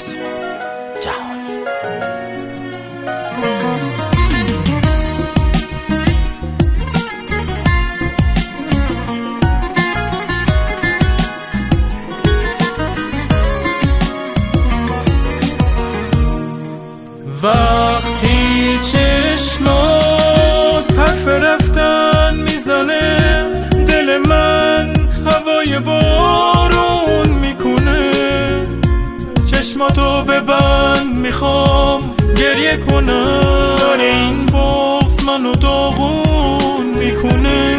مسعود جهانی. وقتی چشمات حرف رفتن میزنه، دل من هوای بارون میکنه. چشماتو ببند، میخوام گریه کنم. داره این بغض منو داغون میکنه.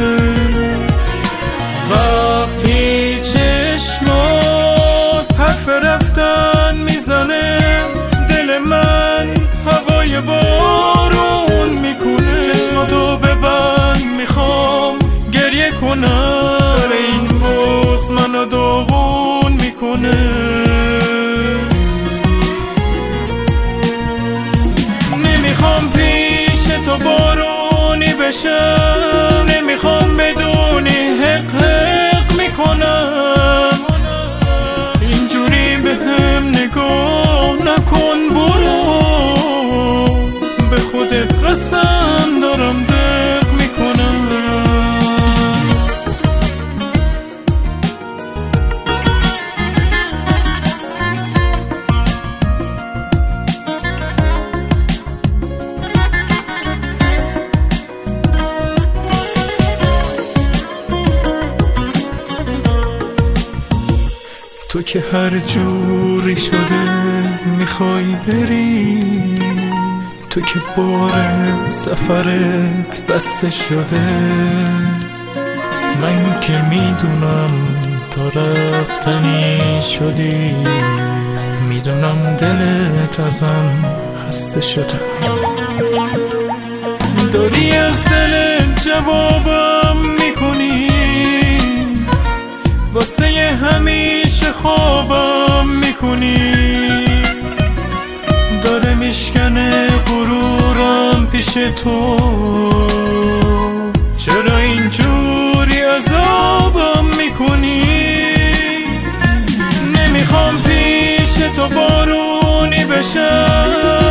وقتی چشمات حرف رفتن میزنه، دل من هوای بارون میکنه. چشماتو ببند، میخوام گریه کنم. این بغض منو داغون میکنه. نمیخوام پیش تو بارونی بشم، نمیخوام بدونی حق حق میکنم. اینجوری به هم نگاه نکن، برو. به خودت قسم دارم دق میکنم. تو که هر جوری شده میخوای بری، تو که بار سفرت بسته شده. من که میدونم تا رفتنی شدی، میدونم دلت ازم خسته شده. داری از دلت جوابم میکنی، واسه همیشه خوابم میکنی. داره میشکنه غرورم پیش تو، چرا اینجوری عذابم میکنی؟ نمیخوام پیش تو بارونی بشم،